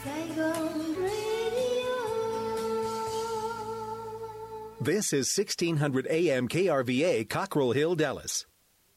Saigon Radio. This is 1600 AM KRVA, Cockrell Hill, Dallas.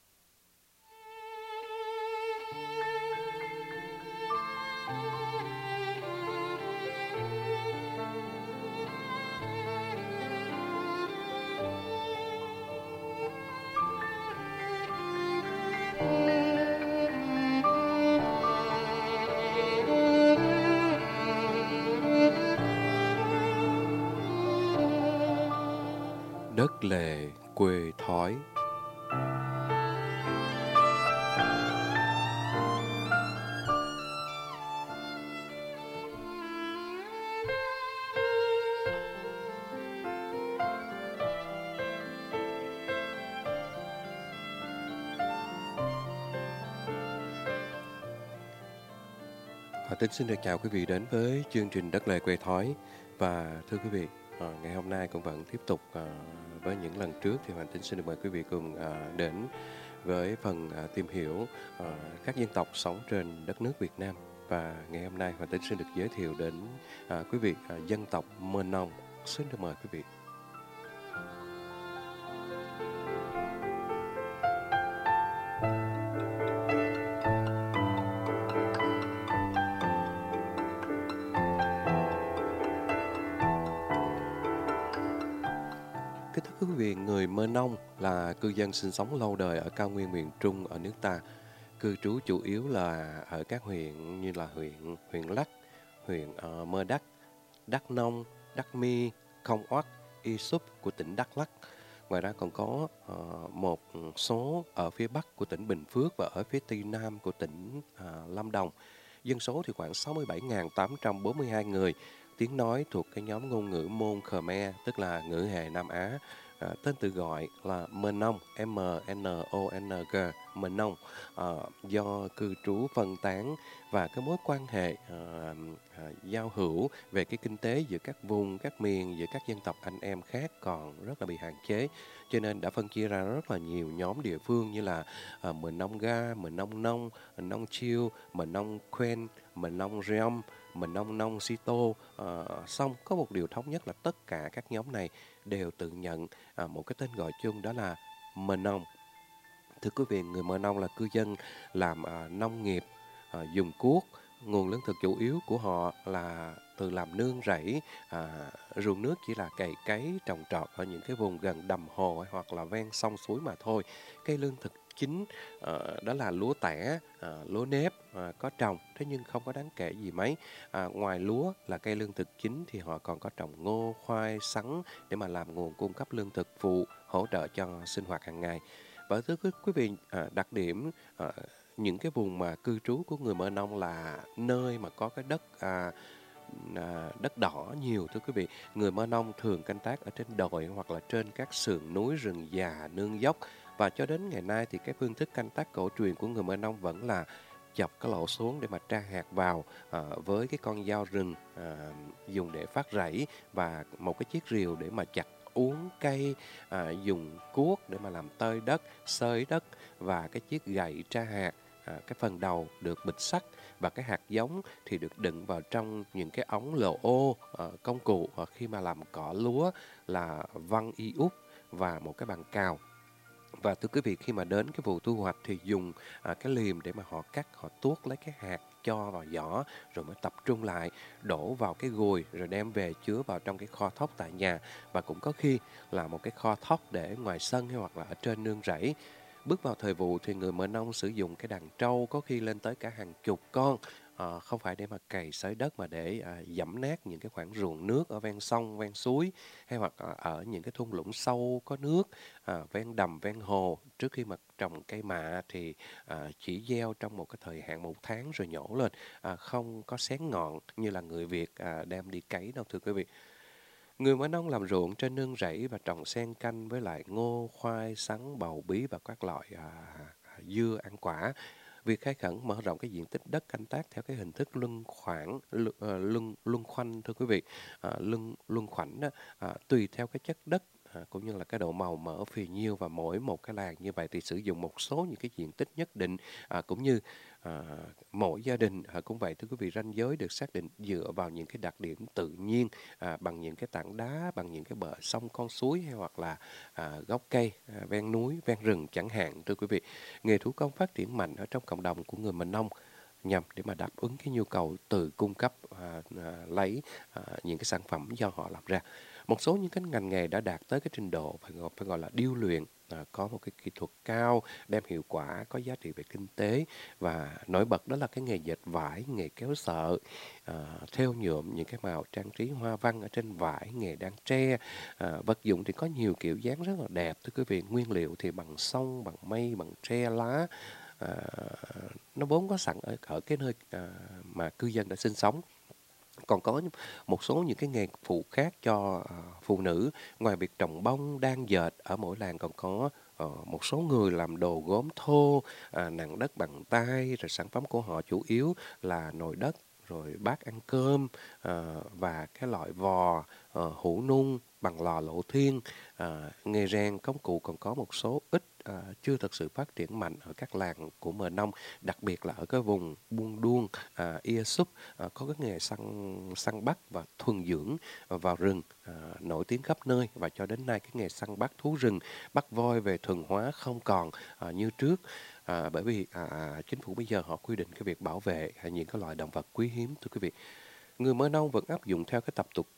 Đất lề quê thói. Tính xin được chào quý vị đến với chương trình Đất lề quê thói. Và thưa quý vị, ngày hôm nay cũng vẫn tiếp tục với những lần trước thì Hoàng Tính xin được mời quý vị cùng đến với phần tìm hiểu các dân tộc sống trên đất nước Việt Nam. Và ngày hôm nay Hoàng Tính xin được giới thiệu đến quý vị dân tộc Mơ Nông. Xin được mời quý vị. Người Mơ Nông là cư dân sinh sống lâu đời ở cao nguyên miền Trung ở nước ta. Cư trú chủ yếu là ở các huyện như là huyện Lắc, huyện Mơ Đắc, Đắk Nông, Đắk Mi, Không Oắt, Y Súp của tỉnh Đắk Lắk. Ngoài ra còn có một số ở phía Bắc của tỉnh Bình Phước và ở phía Tây Nam của tỉnh Lâm Đồng. Dân số thì khoảng 67.842 người. Tiếng nói thuộc cái nhóm ngôn ngữ Môn Khmer, tức là ngữ hệ Nam Á. Tên tự gọi là Mơ Nông, M-N-O-N-G, Mơ Nông, do cư trú phân tán và cái mối quan hệ giao hữu về cái kinh tế giữa các vùng, các miền, giữa các dân tộc anh em khác còn rất là bị hạn chế. Cho nên đã phân chia ra rất là nhiều nhóm địa phương như là Mơ Nông Ga, Mơ Nông Nông, Nông Chiêu, Mơ Nông Quen, Mơ Nông Riom, Mơ Nông Nông Sito. Xong có một điều thống nhất là tất cả các nhóm này đều tự nhận một cái tên gọi chung, đó là Mơ Nông. Thưa quý vị, người Mơ Nông là cư dân làm nông nghiệp, dùng cuốc. Nguồn lương thực chủ yếu của họ là từ làm nương rẫy, ruộng nước chỉ là cày cấy trồng trọt ở những cái vùng gần đầm hồ hoặc là ven sông suối mà thôi. Cây lương thực chính đó là lúa tẻ, lúa nếp có trồng, thế nhưng không có đáng kể gì mấy. Ngoài lúa là cây lương thực chính thì họ còn có trồng ngô, khoai, sắn để mà làm nguồn cung cấp lương thực phụ hỗ trợ cho sinh hoạt hàng ngày. Và thưa quý vị, đặc điểm những cái vùng mà cư trú của người Mơ Nông là nơi mà có cái đất đỏ nhiều. Thưa quý vị, người Mơ Nông thường canh tác ở trên đồi hoặc là trên các sườn núi rừng già nương dốc. Và cho đến ngày nay thì cái phương thức canh tác cổ truyền của người Mơ Nông vẫn là chọc cái lỗ xuống để mà tra hạt vào với cái con dao rừng dùng để phát rẫy và một cái chiếc rìu để mà chặt uốn cây, dùng cuốc để mà làm tơi đất, xới đất và cái chiếc gậy tra hạt. Cái phần đầu được bịt sắt và cái hạt giống thì được đựng vào trong những cái ống lồ ô. Công cụ khi mà làm cỏ lúa là văng y úp và một cái bàn cào. Và thưa quý vị, khi mà đến cái vụ thu hoạch thì dùng cái liềm để mà họ cắt, họ tuốt lấy cái hạt cho vào giỏ rồi mới tập trung lại, đổ vào cái gùi rồi đem về chứa vào trong cái kho thóc tại nhà, và cũng có khi là một cái kho thóc để ngoài sân hay hoặc là ở trên nương rẫy. Bước vào thời vụ thì người Mơ Nông sử dụng cái đàn trâu có khi lên tới cả hàng chục con, không phải để mà cày xới đất mà để dẫm nát những cái khoảng ruộng nước ở ven sông, ven suối hay hoặc ở những cái thung lũng sâu có nước, ven đầm, ven hồ. Trước khi mà trồng cây mạ thì chỉ gieo trong một cái thời hạn 1 tháng rồi nhổ lên, không có xén ngọn như là người Việt đem đi cấy đâu thưa quý vị. Người Mơ Nông làm ruộng trên nương rẫy và trồng xen canh với lại ngô, khoai, sắn, bầu bí và các loại dưa ăn quả. Việc khai khẩn mở rộng cái diện tích đất canh tác theo cái hình thức luân khoanh thưa quý vị, luân khoảnh đó, tùy theo cái chất đất cũng như là cái độ màu mỡ phì nhiêu, và mỗi một cái làng như vậy thì sử dụng một số những cái diện tích nhất định, cũng như à, mỗi gia đình cũng vậy thưa quý vị, ranh giới được xác định dựa vào những cái đặc điểm tự nhiên, bằng những cái tảng đá, bằng những cái bờ sông con suối, hay hoặc là gốc cây ven núi ven rừng chẳng hạn thưa quý vị. Nghề thủ công phát triển mạnh ở trong cộng đồng của người Mân Nông nhằm để mà đáp ứng cái nhu cầu từ cung cấp, lấy những cái sản phẩm do họ làm ra. Một số những cái ngành nghề đã đạt tới cái trình độ phải gọi là điêu luyện, có một cái kỹ thuật cao, đem hiệu quả, có giá trị về kinh tế, và nổi bật đó là cái nghề dệt vải, nghề kéo sợi, thêu nhuộm những cái màu trang trí hoa văn ở trên vải, nghề đan tre. Vật dụng thì có nhiều kiểu dáng rất là đẹp thưa quý vị, nguyên liệu thì bằng sông, bằng mây, bằng tre lá, à, nó vốn có sẵn ở cái nơi mà cư dân đã sinh sống. Còn có một số những cái nghề phụ khác cho phụ nữ, ngoài việc trồng bông, đan dệt, ở mỗi làng còn có một số người làm đồ gốm thô, nặng đất bằng tay, rồi sản phẩm của họ chủ yếu là nồi đất, rồi bát ăn cơm, và cái loại vò, hũ nung bằng lò lộ thiên. Nghề rèn công cụ còn có một số ít, chưa thực sự phát triển mạnh ở các làng của Mờ Nông, đặc biệt là ở cái vùng Buôn Đuông, Ia Súp, có cái nghề săn bắt và thuần dưỡng vào rừng, nổi tiếng khắp nơi, và cho đến nay cái nghề săn bắt thú rừng, bắt voi về thuần hóa không còn như trước. Bởi vì chính phủ bây giờ họ quy định cái việc bảo vệ những cái loài động vật quý hiếm thưa quý vị. Người Mơ Nông vẫn áp dụng theo cái tập tục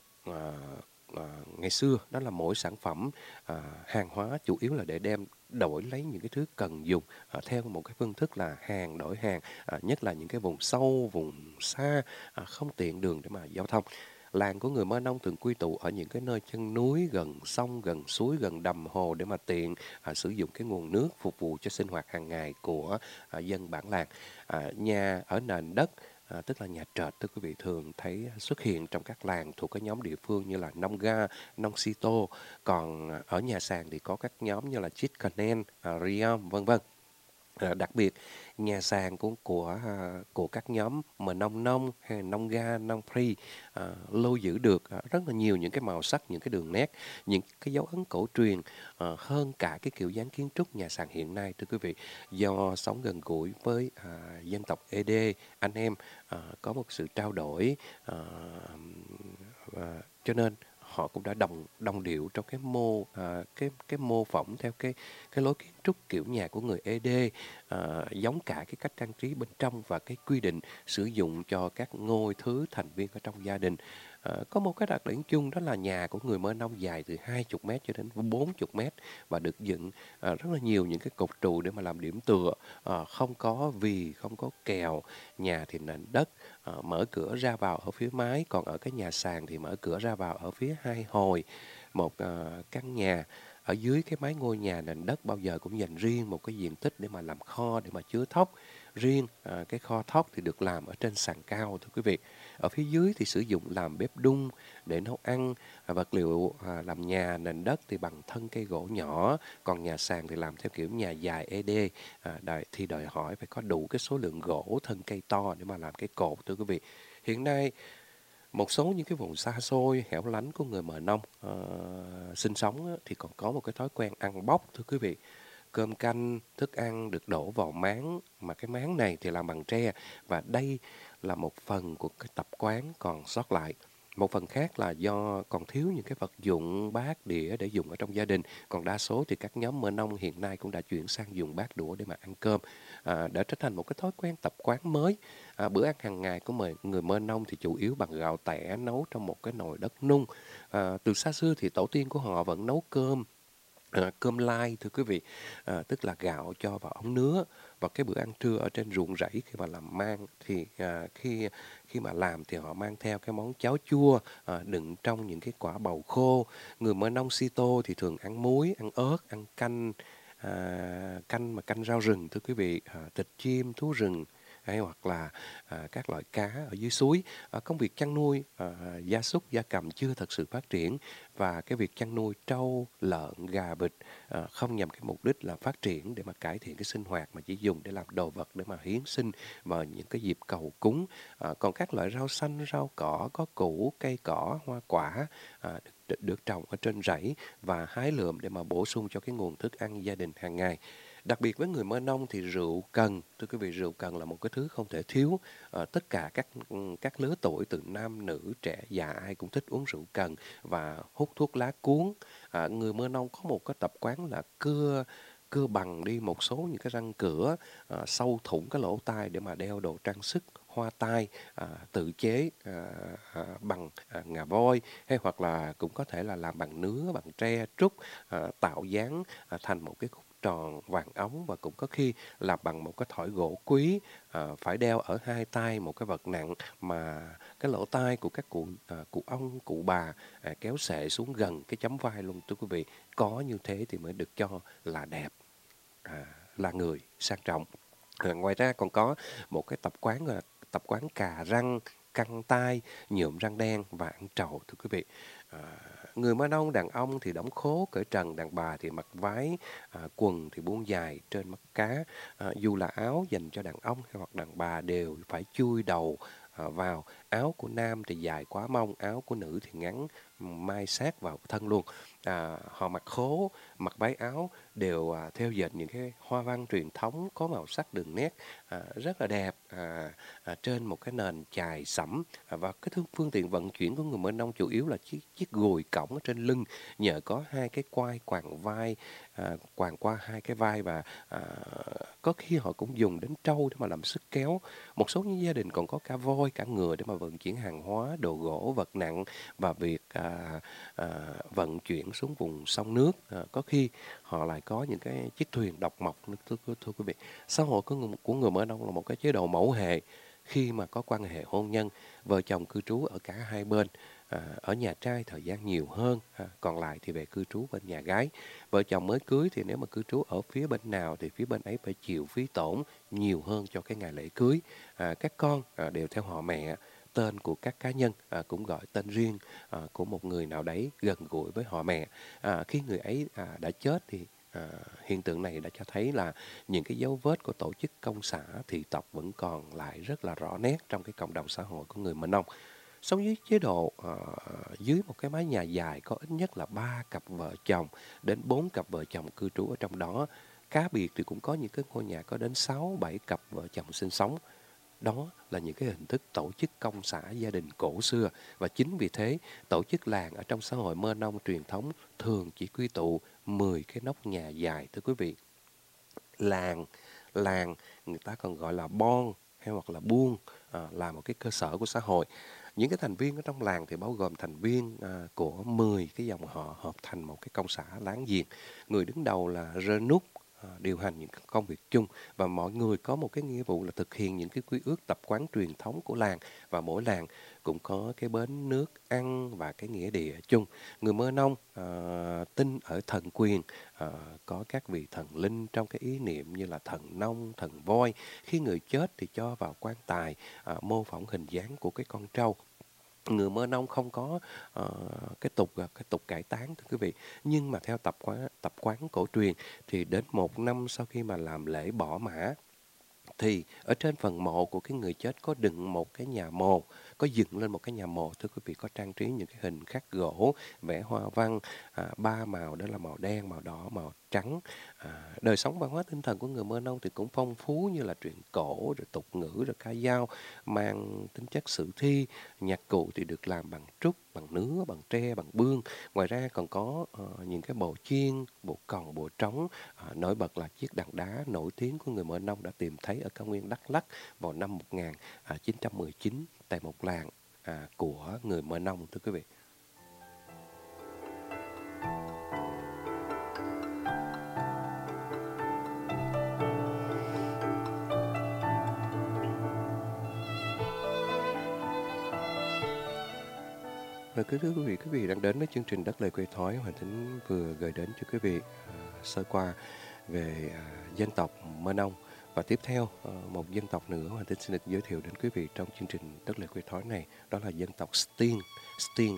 ngày xưa, đó là mỗi sản phẩm hàng hóa chủ yếu là để đem đổi lấy những cái thứ cần dùng, theo một cái phương thức là hàng đổi hàng, nhất là những cái vùng sâu, vùng xa, không tiện đường để mà giao thông. Làng của người Mơ Nông thường quy tụ ở những cái nơi chân núi, gần sông, gần suối, gần đầm hồ để mà tiện sử dụng cái nguồn nước phục vụ cho sinh hoạt hàng ngày của dân bản làng. Nhà ở nền đất, tức là nhà trệt, thưa quý vị, thường thấy xuất hiện trong các làng thuộc các nhóm địa phương như là Nong Ga, Nong Sito. Còn ở nhà sàn thì có các nhóm như là Chitkanen, Riam, vân vân. Đặc biệt nhà sàn của các nhóm mà nông nông hay nông ga nông free lưu giữ được rất là nhiều những cái màu sắc, những cái đường nét, những cái dấu ấn cổ truyền hơn cả cái kiểu dáng kiến trúc nhà sàn hiện nay thưa quý vị. Do sống gần gũi với dân tộc ED, anh em có một sự trao đổi, cho nên họ cũng đã đồng điệu trong cái mô phỏng theo cái lối kiến trúc kiểu nhà của người ED, giống cả cái cách trang trí bên trong và cái quy định sử dụng cho các ngôi thứ thành viên ở trong gia đình. Có một cái đặc điểm chung, đó là nhà của người Mơ Nông dài từ 20 mét cho đến 40 mét, và được dựng rất là nhiều những cái cột trụ để mà làm điểm tựa, không có vì, không có kèo. Nhà thì nền đất, mở cửa ra vào ở phía mái, còn ở cái nhà sàn thì mở cửa ra vào ở phía hai hồi. Một căn nhà ở dưới cái mái ngôi nhà nền đất bao giờ cũng dành riêng một cái diện tích để mà làm kho, để mà chứa thóc riêng. Cái kho thóc thì được làm ở trên sàn cao thưa quý vị. Ở phía dưới thì sử dụng làm bếp đun để nấu ăn. Vật liệu làm nhà nền đất thì bằng thân cây gỗ nhỏ, còn nhà sàn thì làm theo kiểu nhà dài ED, thì đòi hỏi phải có đủ cái số lượng gỗ, thân cây to để mà làm cái cột thưa quý vị. Hiện nay một số những cái vùng xa xôi, hẻo lánh của người Mờ Nông sinh sống á, thì còn có một cái thói quen ăn bốc thưa quý vị. Cơm canh, thức ăn được đổ vào máng, mà cái máng này thì làm bằng tre, và đây là một phần của cái tập quán còn sót lại. Một phần khác là do còn thiếu những cái vật dụng bát đĩa để dùng ở trong gia đình. Còn đa số thì các nhóm Mơ Nông hiện nay cũng đã chuyển sang dùng bát đũa để mà ăn cơm, đã trở thành một cái thói quen tập quán mới. Bữa ăn hàng ngày của người Mơ Nông thì chủ yếu bằng gạo tẻ nấu trong một cái nồi đất nung. Từ xa xưa thì tổ tiên của họ vẫn nấu cơm, cơm lai thưa quý vị, tức là gạo cho vào ống nứa. Và cái bữa ăn trưa ở trên ruộng rẫy khi mà làm mang thì khi mà làm thì họ mang theo cái món cháo chua đựng trong những cái quả bầu khô. Người Mơ Nông Sito thì thường ăn muối, ăn ớt, ăn canh, canh rau rừng thưa quý vị, thịt chim, thú rừng, hay hoặc là các loại cá ở dưới suối. Công việc chăn nuôi gia súc, gia cầm chưa thật sự phát triển, và cái việc chăn nuôi trâu, lợn, gà, vịt không nhằm cái mục đích là phát triển để mà cải thiện cái sinh hoạt, mà chỉ dùng để làm đồ vật để mà hiến sinh vào những cái dịp cầu cúng. Còn các loại rau xanh, rau cỏ, có củ, cây cỏ, hoa quả được trồng ở trên rẫy và hái lượm để mà bổ sung cho cái nguồn thức ăn gia đình hàng ngày. Đặc biệt với người Mơ Nông thì rượu cần, thưa quý vị, rượu cần là một cái thứ không thể thiếu. Tất cả các lứa tuổi từ nam, nữ, trẻ, già ai cũng thích uống rượu cần và hút thuốc lá cuốn. Người Mơ Nông có một cái tập quán là cưa cưa bằng đi một số những cái răng cửa, sâu thủng cái lỗ tai để mà đeo đồ trang sức, hoa tai tự chế bằng ngà voi, hay hoặc là cũng có thể là làm bằng nứa, bằng tre, trúc, tạo dáng thành một cái khúc tròn vàng óng, và cũng có khi làm bằng một cái thỏi gỗ quý, phải đeo ở hai tay một cái vật nặng mà cái lỗ tai của các cụ ông, cụ bà kéo xệ xuống gần cái chấm vai luôn, thưa quý vị. Có như thế thì mới được cho là đẹp, là người sang trọng. Ngoài ra còn có một cái tập quán là tập quán cà răng, căng tai, nhuộm răng đen và ăn trầu, thưa quý vị. À, Người Mơ Nông đàn ông thì đóng khố cởi trần, đàn bà thì mặc váy, quần thì buông dài trên mắt cá. Dù là áo dành cho đàn ông hay hoặc đàn bà đều phải chui đầu vào. Áo của nam thì dài quá mông, áo của nữ thì ngắn mai sát vào thân luôn. Họ mặc khố, mặc váy áo đều theo dệt những cái hoa văn truyền thống có màu sắc đường nét rất là đẹp, trên một cái nền chài sẫm. Và cái phương tiện vận chuyển của người Mơ Nông chủ yếu là chiếc gùi cõng ở trên lưng, nhờ có hai cái quai quàng vai, quàng qua hai cái vai, và có khi họ cũng dùng đến trâu để mà làm sức kéo. Một số những gia đình còn có cả voi, cả ngựa để mà vận chuyển hàng hóa, đồ gỗ, vật nặng, và việc vận chuyển xuống vùng sông nước. Có khi họ lại có những cái chiếc thuyền độc mộc, thưa quý vị. Xã hội của người Mơ Nông là một cái chế độ mẫu hệ. Khi mà có quan hệ hôn nhân, vợ chồng cư trú ở cả hai bên, ở nhà trai thời gian nhiều hơn, còn lại thì về cư trú bên nhà gái. Vợ chồng mới cưới thì nếu mà cư trú ở phía bên nào thì phía bên ấy phải chịu phí tổn nhiều hơn cho cái ngày lễ cưới. Các con đều theo họ mẹ, tên của các cá nhân cũng gọi tên riêng của một người nào đấy gần gũi với họ mẹ. Khi người ấy đã chết thì hiện tượng này đã cho thấy là những cái dấu vết của tổ chức công xã, thị tộc vẫn còn lại rất là rõ nét trong cái cộng đồng xã hội của người Mơ Nông. Sống dưới chế độ dưới một cái mái nhà dài có ít nhất là 3 cặp vợ chồng đến 4 cặp vợ chồng cư trú ở trong đó. Cá biệt thì cũng có những cái ngôi nhà có đến 6, 7 cặp vợ chồng sinh sống. Đó là những cái hình thức tổ chức công xã gia đình cổ xưa, và chính vì thế tổ chức làng ở trong xã hội Mơ Nông truyền thống thường chỉ quy tụ 10 cái nóc nhà dài, thưa quý vị. Làng người ta còn gọi là bon hay hoặc là buôn, là một cái cơ sở của xã hội. Những cái thành viên ở trong làng thì bao gồm thành viên của 10 cái dòng họ hợp thành một cái công xã láng giềng. Người đứng đầu là rơ núc, điều hành những công việc chung, và mọi người có một cái nghĩa vụ là thực hiện những cái quy ước tập quán truyền thống của làng, và mỗi làng cũng có cái bến nước ăn và cái nghĩa địa chung. Người Mơ Nông tin ở thần quyền, có các vị thần linh trong cái ý niệm như là thần nông, thần voi. Khi người chết thì cho vào quan tài mô phỏng hình dáng của cái con trâu. Người Mơ Nông không có cái tục cải táng, thưa quý vị. Nhưng mà theo tập quán cổ truyền thì đến một năm sau khi mà làm lễ bỏ mã thì ở trên phần mộ của cái người chết có đựng một cái nhà mồ, có dựng lên một cái nhà mồ, thưa quý vị, có trang trí những cái hình khắc gỗ, vẽ hoa văn, 3 màu, đó là màu đen, màu đỏ, màu trắng. Đời sống văn hóa tinh thần của người Mơ Nông thì cũng phong phú, như là truyện cổ, rồi tục ngữ, rồi ca dao mang tính chất sử thi. Nhạc cụ thì được làm bằng trúc, bằng nứa, bằng tre, bằng bương. Ngoài ra còn có những cái bộ chiên, bộ còng, bộ trống. Nổi bật là chiếc đàn đá nổi tiếng của người Mơ Nông đã tìm thấy ở cao nguyên Đắk Lắk vào năm 1919 tại một làng của người Mơ Nông, thưa quý vị. Rồi thưa quý vị đang đến với chương trình Đất Lời Quê Thói. Hoàng Thính vừa gửi đến cho quý vị sơ qua về dân tộc Mơ Nông Và tiếp theo, một dân tộc nữa mà Tính xin được giới thiệu đến quý vị trong chương trình Đất Lệ Quê Thói này, đó là dân tộc Stieng, Stieng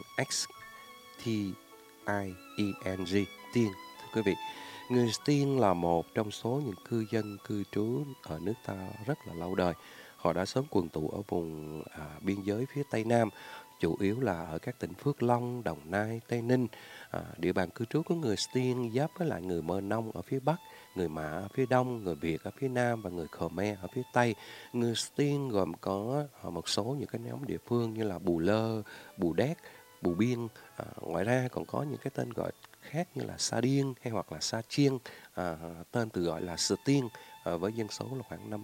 X-T-I-E-N-G, Stieng, thưa quý vị. Người Stieng là một trong số những cư dân cư trú ở nước ta rất là lâu đời. Họ đã sớm quần tụ ở vùng biên giới phía Tây Nam, chủ yếu là ở các tỉnh Phước Long, Đồng Nai, Tây Ninh. Địa bàn cư trú của người Stieng giáp với lại người Mơ Nông ở phía Bắc, người Mã ở phía Đông, người Việt ở phía Nam và người Khmer ở phía Tây. Người Stieng gồm có một số những cái nhóm địa phương như là Bù Lơ, Bù Đét, Bù Biên. Ngoài ra còn có những cái tên gọi khác như là Sa Điên hay hoặc là Sa Chiên, tên từ gọi là Stieng, với dân số là khoảng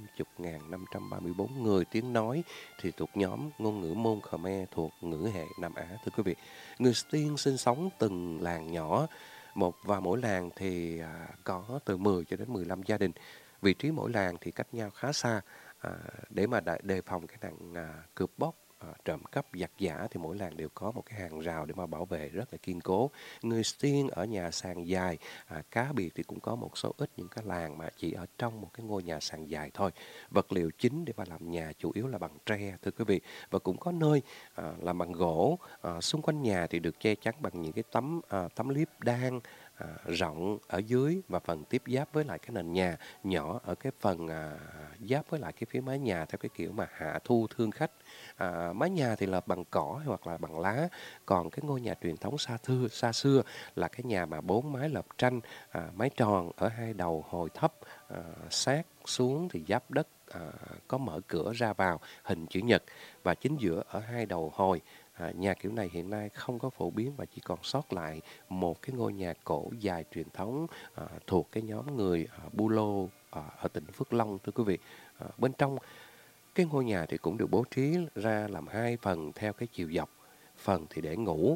50.534 người, tiếng nói thì thuộc nhóm ngôn ngữ Môn Khmer thuộc ngữ hệ Nam Á, thưa quý vị. Người Stieng sinh sống từng làng nhỏ, và mỗi làng thì có từ 10 cho đến 15 gia đình. Vị trí mỗi làng thì cách nhau khá xa, để mà đề phòng cái nạn cướp bóc, trộm cắp, giặc giã thì mỗi làng đều có một cái hàng rào để mà bảo vệ rất là kiên cố. Người Stieng ở nhà sàn dài, cá biệt thì cũng có một số ít những cái làng mà chỉ ở trong một cái ngôi nhà sàn dài thôi. Vật liệu chính để mà làm nhà chủ yếu là bằng tre, thưa quý vị, và cũng có nơi làm bằng gỗ. Xung quanh nhà thì được che chắn bằng những cái tấm liếp đan rộng ở dưới, và phần tiếp giáp với lại cái nền nhà nhỏ ở cái phần giáp với lại cái phía mái nhà theo cái kiểu mà hạ thu thương khách. Mái nhà thì là bằng cỏ hoặc là bằng lá, còn cái ngôi nhà truyền thống xa xưa là cái nhà mà 4 mái lợp tranh, mái tròn ở hai đầu hồi thấp, sát xuống thì giáp đất, có mở cửa ra vào hình chữ nhật, và chính giữa ở hai đầu hồi. Nhà kiểu này hiện nay không có phổ biến và chỉ còn sót lại một cái ngôi nhà cổ dài truyền thống thuộc cái nhóm người Bulo ở tỉnh Phước Long, thưa quý vị. Bên trong cái ngôi nhà thì cũng được bố trí ra làm hai phần theo cái chiều dọc. Phần thì để ngủ,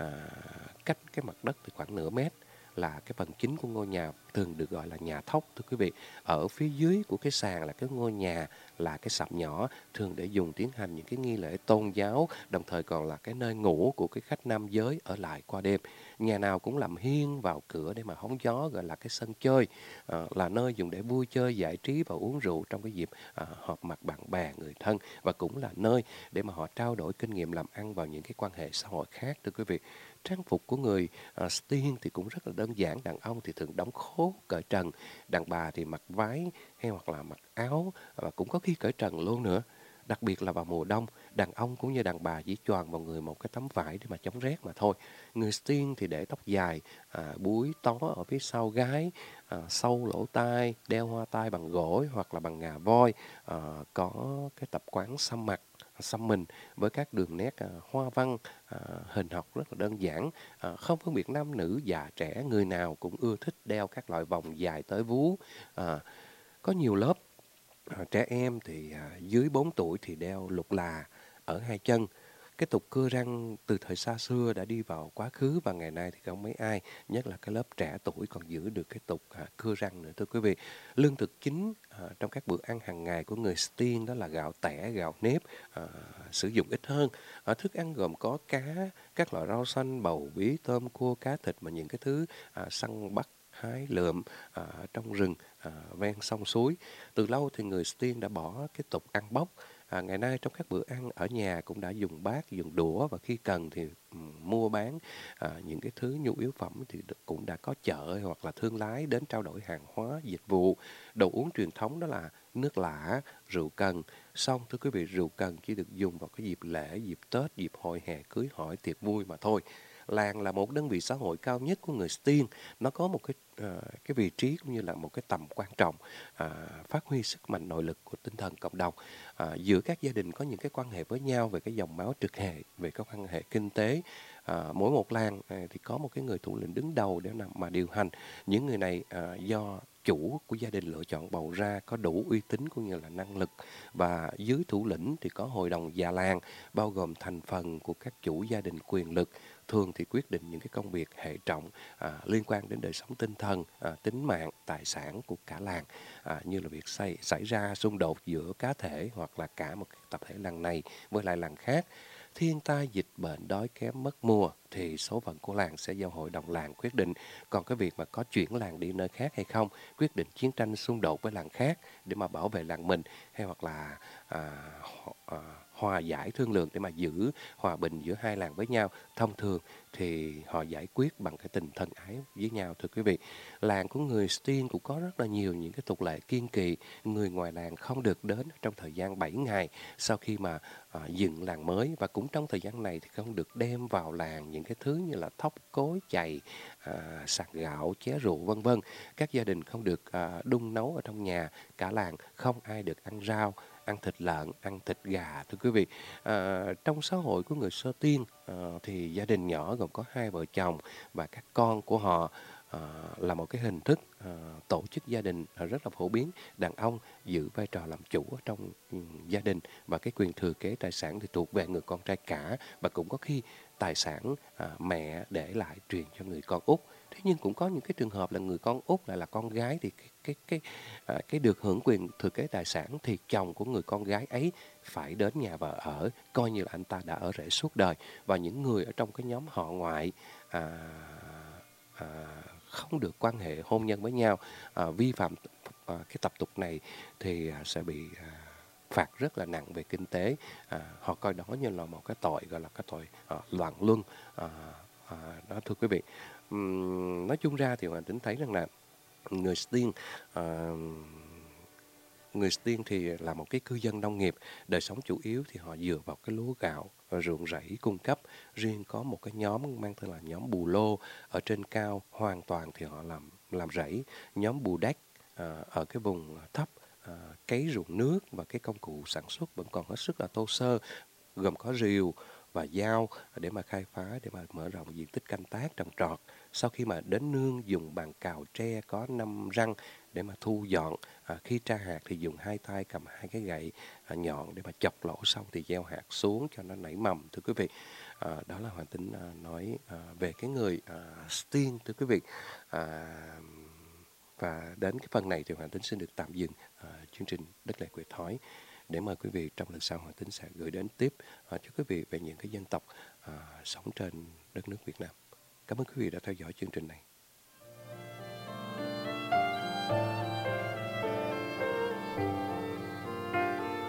cách cái mặt đất thì khoảng nửa mét, là cái phần chính của ngôi nhà, thường được gọi là nhà thóc, thưa quý vị. Ở phía dưới của cái sàn là cái ngôi nhà, là cái sập nhỏ, thường để dùng tiến hành những cái nghi lễ tôn giáo, đồng thời còn là cái nơi ngủ của cái khách nam giới ở lại qua đêm. Nhà nào cũng làm hiên vào cửa để mà hóng gió, gọi là cái sân chơi, là nơi dùng để vui chơi, giải trí và uống rượu trong cái dịp họp mặt bạn bè, người thân, và cũng là nơi để mà họ trao đổi kinh nghiệm làm ăn vào những cái quan hệ xã hội khác, thưa quý vị. Trang phục của người Stieng thì cũng rất là đơn giản. Đàn ông thì thường đóng khố cởi trần, đàn bà thì mặc váy hay hoặc là mặc áo, và cũng có khi cởi trần luôn nữa. Đặc biệt là vào mùa đông, đàn ông cũng như đàn bà chỉ choàng vào người một cái tấm vải để mà chống rét mà thôi. Người Stieng thì để tóc dài, búi tó ở phía sau gáy, sâu lỗ tai, đeo hoa tai bằng gỗ hoặc là bằng ngà voi, có cái tập quán xăm mình với các đường nét hoa văn, hình học rất là đơn giản, không phân biệt nam nữ già trẻ, người nào cũng ưa thích đeo các loại vòng dài tới vú. Có nhiều lớp trẻ em thì dưới 4 tuổi thì đeo lục là ở hai chân. Cái tục cưa răng từ thời xa xưa đã đi vào quá khứ, và ngày nay thì không mấy ai, nhất là cái lớp trẻ tuổi, còn giữ được cái tục cưa răng nữa, thưa quý vị. Lương thực chính trong các bữa ăn hàng ngày của người Stieng đó là gạo tẻ, gạo nếp, sử dụng ít hơn. Thức ăn gồm có cá, các loại rau xanh, bầu bí, tôm, cua, cá thịt, mà những cái thứ săn bắt hái lượm trong rừng ven sông suối. Từ lâu thì người Stieng đã bỏ cái tục ăn bốc. Ngày nay trong các bữa ăn ở nhà cũng đã dùng bát, dùng đũa, và khi cần thì mua bán những cái thứ nhu yếu phẩm thì cũng đã có chợ hoặc là thương lái đến trao đổi hàng hóa, dịch vụ. Đồ uống truyền thống đó là nước lã, rượu cần. Xong, thưa quý vị, rượu cần chỉ được dùng vào cái dịp lễ, dịp Tết, dịp hội hè, cưới hỏi, tiệc vui mà thôi. Làng là một đơn vị xã hội cao nhất của người Stieng. Nó có một cái vị trí cũng như là một cái tầm quan trọng, phát huy sức mạnh nội lực của tinh thần cộng đồng. Giữa các gia đình có những cái quan hệ với nhau về cái dòng máu trực hệ, về các quan hệ kinh tế. Mỗi một làng thì có một cái người thủ lĩnh đứng đầu để mà điều hành. Những người này do chủ của gia đình lựa chọn bầu ra, có đủ uy tín cũng như là năng lực. Và dưới thủ lĩnh thì có hội đồng già làng, bao gồm thành phần của các chủ gia đình quyền lực, thường thì quyết định những cái công việc hệ trọng liên quan đến đời sống tinh thần, tính mạng, tài sản của cả làng, như là việc xảy ra xung đột giữa cá thể hoặc là cả một cái tập thể làng này với lại làng khác. thiên tai, dịch bệnh, đói kém, mất mùa thì số phận của làng sẽ do hội đồng làng quyết định. Còn cái việc mà có chuyển làng đi nơi khác hay không, quyết định chiến tranh xung đột với làng khác để mà bảo vệ làng mình, hay hoặc là hòa giải thương lượng để mà giữ hòa bình giữa hai làng với nhau. Thông thường thì họ giải quyết bằng cái tình thân ái với nhau, thưa quý vị. Làng của người Stiên cũng có rất là nhiều những cái tục lệ kiêng kỵ. Người ngoài làng không được đến trong thời gian 7 ngày sau khi mà dựng làng mới, và cũng trong thời gian này thì không được đem vào làng những cái thứ như là thóc cối, chày, sạc gạo, ché rượu vân vân. Các gia đình không được đun nấu ở trong nhà, cả làng không ai được ăn rau, ăn thịt lợn, ăn thịt gà, thưa quý vị. Trong xã hội của người Sơ Tiên thì gia đình nhỏ gồm có hai vợ chồng và các con của họ là một cái hình thức tổ chức gia đình rất là phổ biến. Đàn ông giữ vai trò làm chủ ở trong gia đình, và cái quyền thừa kế tài sản thì thuộc về người con trai cả, và cũng có khi tài sản mẹ để lại truyền cho người con út. Thế nhưng cũng có những cái trường hợp là người con út lại là con gái, thì cái được hưởng quyền thừa kế tài sản thì chồng của người con gái ấy phải đến nhà vợ ở, coi như là anh ta đã ở rể suốt đời. Và những người ở trong cái nhóm họ ngoại không được quan hệ hôn nhân với nhau, vi phạm cái tập tục này thì sẽ bị phạt rất là nặng về kinh tế. Họ coi đó như là một cái tội, gọi là cái tội loạn luân. Đó, thưa quý vị. Nói chung ra thì Hoàng Tính thấy rằng là người Stiên người Stiên thì là một cái cư dân nông nghiệp, đời sống chủ yếu thì họ dựa vào cái lúa gạo và ruộng rẫy cung cấp. Riêng có một cái nhóm mang tên là nhóm Bù Lô ở trên cao hoàn toàn thì họ làm rẫy. Nhóm Bù Đách ở cái vùng thấp cấy ruộng nước, và cái công cụ sản xuất vẫn còn hết sức là thô sơ, gồm có rìu và dao để mà khai phá, để mà mở rộng diện tích canh tác trồng trọt. Sau khi mà đến nương, dùng bàn cào tre có 5 răng để mà thu dọn. Khi tra hạt thì dùng hai tay cầm hai cái gậy nhọn để mà chọc lỗ, xong thì gieo hạt xuống cho nó nảy mầm, thưa quý vị. Đó là Hoàng Tính nói về cái người Stiên, thưa quý vị. Và đến cái phần này thì Hoàng Tính xin được tạm dừng chương trình Đất Lệ Quê Thói, để mời quý vị trong lần sau Hoàng Tính sẽ gửi đến tiếp cho quý vị về những cái dân tộc sống trên đất nước Việt Nam. Cảm ơn quý vị đã theo dõi chương trình này.